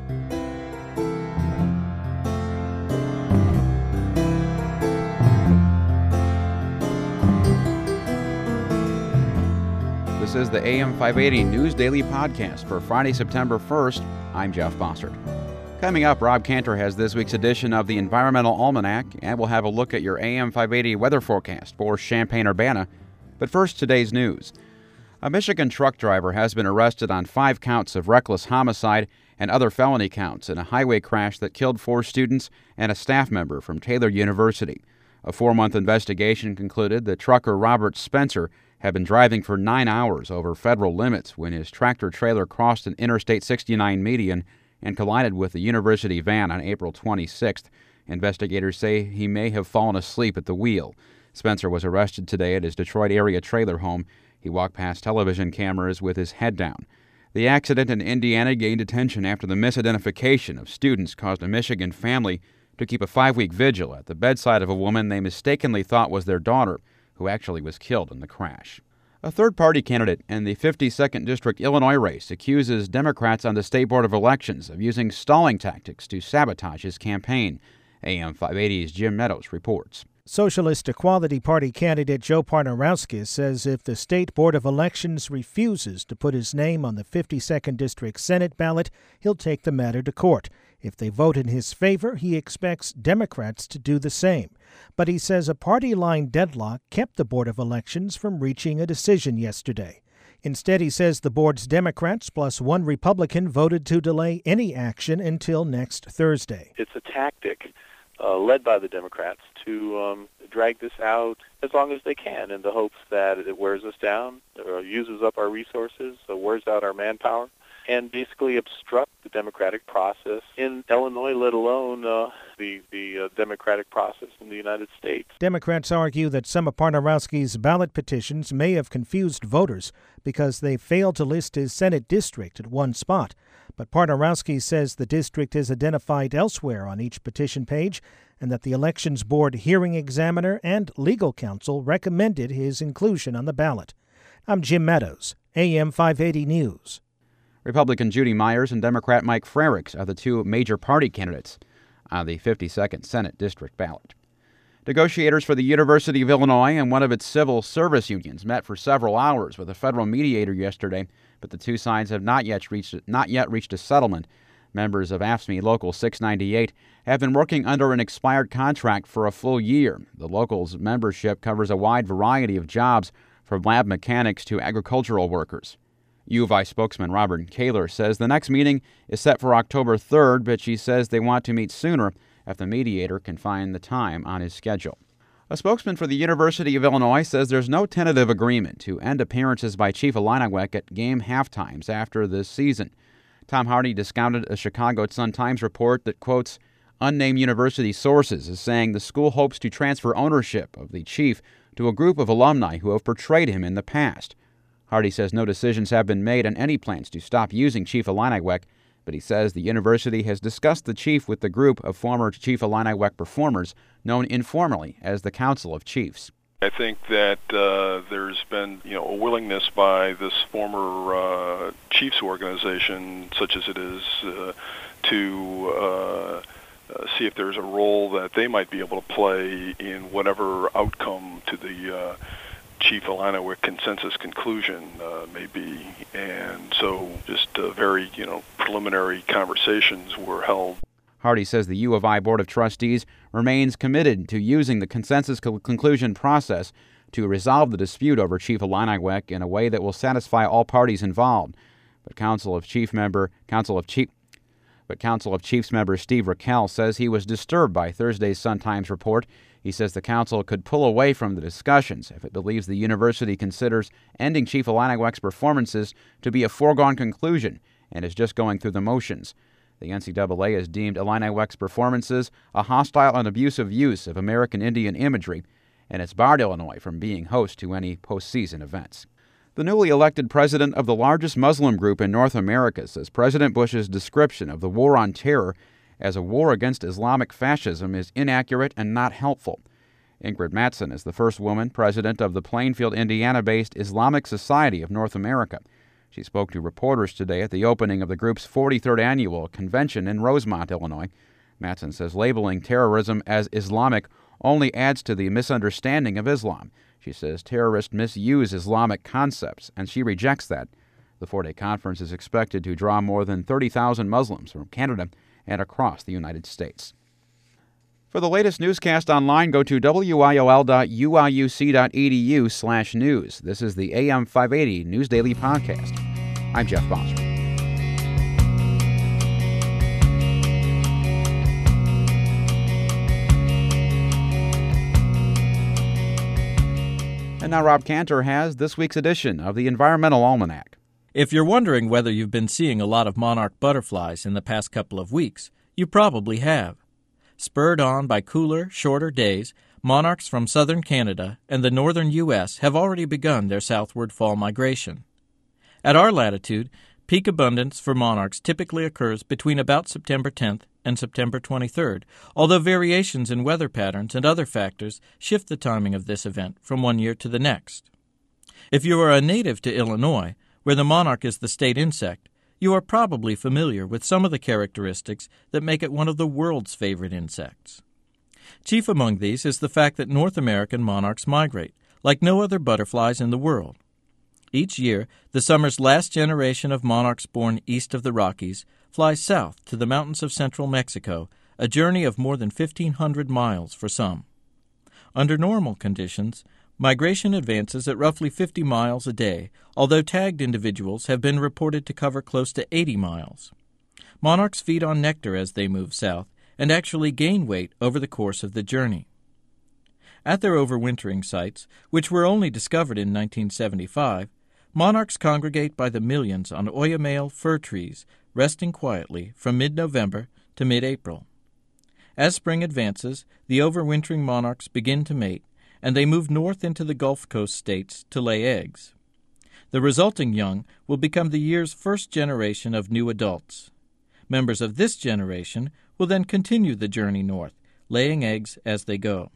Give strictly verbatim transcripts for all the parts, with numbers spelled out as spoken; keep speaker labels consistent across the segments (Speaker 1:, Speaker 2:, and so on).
Speaker 1: This is the A M five eighty News Daily Podcast for Friday, September first. I'm Jeff Bossert. Coming up, Rob Cantor has this week's edition of the Environmental Almanac, and we'll have a look at your A M five eighty weather forecast for Champaign-Urbana. But first, today's news. A Michigan truck driver has been arrested on five counts of reckless homicide and other felony counts in a highway crash that killed four students and a staff member from Taylor University. A four-month investigation concluded that trucker Robert Spencer had been driving for nine hours over federal limits when his tractor-trailer crossed an Interstate sixty-nine median and collided with a university van on April twenty-sixth. Investigators say he may have fallen asleep at the wheel. Spencer was arrested today at his Detroit area trailer home. He walked past television cameras with his head down. The accident in Indiana gained attention after the misidentification of students caused a Michigan family to keep a five-week vigil at the bedside of a woman they mistakenly thought was their daughter, who actually was killed in the crash. A third-party candidate in the fifty-second District Illinois race accuses Democrats on the State Board of Elections of using stalling tactics to sabotage his campaign. A M five eighty's Jim Meadows reports.
Speaker 2: Socialist Equality Party candidate Joe Parnarowski says if the State Board of Elections refuses to put his name on the fifty-second District Senate ballot, he'll take the matter to court. If they vote in his favor, he expects Democrats to do the same. But he says a party-line deadlock kept the Board of Elections from reaching a decision yesterday. Instead, he says the board's Democrats plus one Republican voted to delay any action until next Thursday.
Speaker 3: It's a tactic uh, led by the Democrats to um, drag this out as long as they can in the hopes that it wears us down, or uses up our resources, or wears out our manpower, and basically obstruct the democratic process in Illinois, let alone uh, the, the uh, democratic process in the United States.
Speaker 2: Democrats argue that some of Parnarowski's ballot petitions may have confused voters because they failed to list his Senate district at one spot. But Parnarowski says the district is identified elsewhere on each petition page and that the Elections Board hearing examiner and legal counsel recommended his inclusion on the ballot. I'm Jim Meadows, A M five eighty News.
Speaker 1: Republican Judy Myers and Democrat Mike Frerichs are the two major party candidates on the fifty-second Senate district ballot. Negotiators for the University of Illinois and one of its civil service unions met for several hours with a federal mediator yesterday, but the two sides have not yet reached not yet reached a settlement. Members of A F S C M E Local six ninety-eight have been working under an expired contract for a full year. The local's membership covers a wide variety of jobs, from lab mechanics to agricultural workers. U of I spokesman Robert Kaler says the next meeting is set for October third, but she says they want to meet sooner if the mediator can find the time on his schedule. A spokesman for the University of Illinois says there's no tentative agreement to end appearances by Chief Illiniwek at game halftimes after this season. Tom Hardy discounted a Chicago Sun-Times report that quotes unnamed university sources as saying the school hopes to transfer ownership of the chief to a group of alumni who have portrayed him in the past. Hardy says no decisions have been made on any plans to stop using Chief Illiniwek, but he says the university has discussed the chief with the group of former Chief Illiniwek performers known informally as the Council of Chiefs.
Speaker 4: I think that uh, there's been, you know, a willingness by this former uh, Chiefs organization, such as it is, uh, to uh, uh, see if there's a role that they might be able to play in whatever outcome to the uh, Chief Illiniwek consensus conclusion uh, may be. And so just uh, very, you know, preliminary conversations were held.
Speaker 1: Hardy says the U of I Board of Trustees remains committed to using the consensus co- conclusion process to resolve the dispute over Chief Illiniwek in a way that will satisfy all parties involved. But Council of Chief member, Council of Chief, but Council of Chiefs member Steve Raquel says he was disturbed by Thursday's Sun-Times report. He says the council could pull away from the discussions if it believes the university considers ending Chief Illiniwek's performances to be a foregone conclusion and is just going through the motions. The N C double A has deemed Illiniwek's performances a hostile and abusive use of American Indian imagery, and it's barred Illinois from being host to any postseason events. The newly elected president of the largest Muslim group in North America says President Bush's description of the war on terror as a war against Islamic fascism is inaccurate and not helpful. Ingrid Mattson is the first woman president of the Plainfield, Indiana-based Islamic Society of North America. She spoke to reporters today at the opening of the group's forty-third annual convention in Rosemont, Illinois. Mattson says labeling terrorism as Islamic only adds to the misunderstanding of Islam. She says terrorists misuse Islamic concepts, and she rejects that. The four-day conference is expected to draw more than thirty thousand Muslims from Canada and across the United States. For the latest newscast online, go to W I O L dot U I U C dot E D U slash news. This is the A M five eighty News Daily Podcast. I'm Jeff Bossert. And now Rob Cantor has this week's edition of the Environmental Almanac.
Speaker 5: If you're wondering whether you've been seeing a lot of monarch butterflies in the past couple of weeks, you probably have. Spurred on by cooler, shorter days, monarchs from southern Canada and the northern U S have already begun their southward fall migration. At our latitude, peak abundance for monarchs typically occurs between about September tenth and September twenty-third, although variations in weather patterns and other factors shift the timing of this event from one year to the next. If you are a native to Illinois, where the monarch is the state insect, you are probably familiar with some of the characteristics that make it one of the world's favorite insects. Chief among these is the fact that North American monarchs migrate, like no other butterflies in the world. Each year, the summer's last generation of monarchs born east of the Rockies flies south to the mountains of central Mexico, a journey of more than fifteen hundred miles for some. Under normal conditions, migration advances at roughly fifty miles a day, although tagged individuals have been reported to cover close to eighty miles. Monarchs feed on nectar as they move south and actually gain weight over the course of the journey. At their overwintering sites, which were only discovered in nineteen seventy-five, monarchs congregate by the millions on oyamel fir trees, resting quietly from mid-November to mid-April. As spring advances, the overwintering monarchs begin to mate, and they move north into the Gulf Coast states to lay eggs. The resulting young will become the year's first generation of new adults. Members of this generation will then continue the journey north, laying eggs as they go.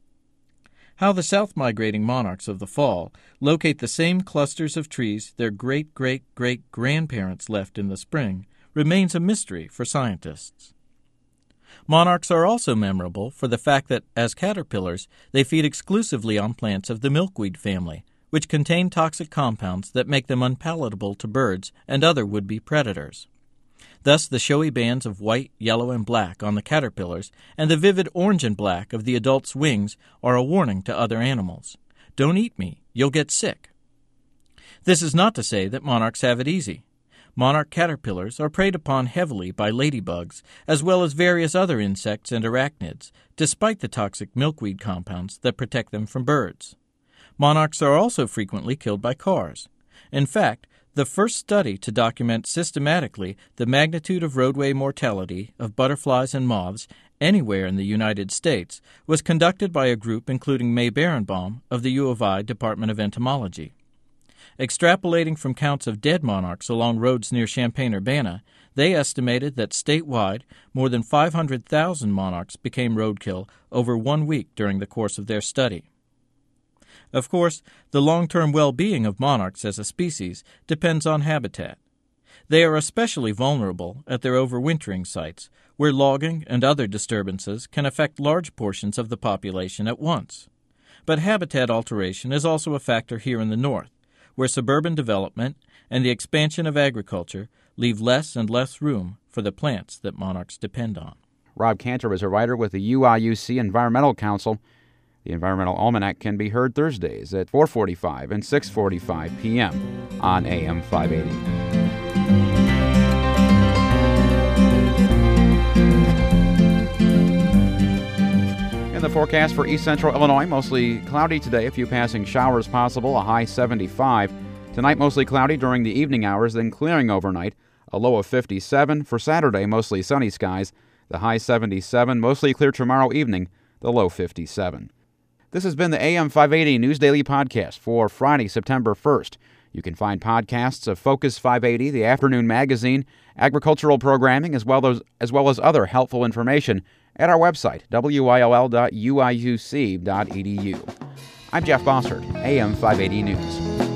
Speaker 5: How the south-migrating monarchs of the fall locate the same clusters of trees their great-great-great-grandparents left in the spring remains a mystery for scientists. Monarchs are also memorable for the fact that, as caterpillars, they feed exclusively on plants of the milkweed family, which contain toxic compounds that make them unpalatable to birds and other would-be predators. Thus, the showy bands of white, yellow, and black on the caterpillars and the vivid orange and black of the adult's wings are a warning to other animals. Don't eat me, you'll get sick. This is not to say that monarchs have it easy. Monarch caterpillars are preyed upon heavily by ladybugs, as well as various other insects and arachnids, despite the toxic milkweed compounds that protect them from birds. Monarchs are also frequently killed by cars. In fact, the first study to document systematically the magnitude of roadway mortality of butterflies and moths anywhere in the United States was conducted by a group including May Berenbaum of the U of I Department of Entomology. Extrapolating from counts of dead monarchs along roads near Champaign-Urbana, they estimated that statewide more than five hundred thousand monarchs became roadkill over one week during the course of their study. Of course, the long-term well-being of monarchs as a species depends on habitat. They are especially vulnerable at their overwintering sites, where logging and other disturbances can affect large portions of the population at once. But habitat alteration is also a factor here in the north, where suburban development and the expansion of agriculture leave less and less room for the plants that monarchs depend on.
Speaker 1: Rob Cantor is a writer with the U I U C Environmental Council. The Environmental Almanac can be heard Thursdays at four forty-five and six forty-five p.m. on A M five eighty. In the forecast for east central Illinois, mostly cloudy today, a few passing showers possible, a high seventy-five. Tonight, mostly cloudy during the evening hours, then clearing overnight, a low of fifty-seven. For Saturday, mostly sunny skies, the high seventy-seven, mostly clear tomorrow evening, the low fifty-seven. This has been the A M five eighty News Daily Podcast for Friday, September first. You can find podcasts of Focus five eighty, the afternoon magazine, agricultural programming, as well as, as well as other helpful information at our website, W I O L dot U I U C dot E D U. I'm Jeff Bossert, A M five eighty News.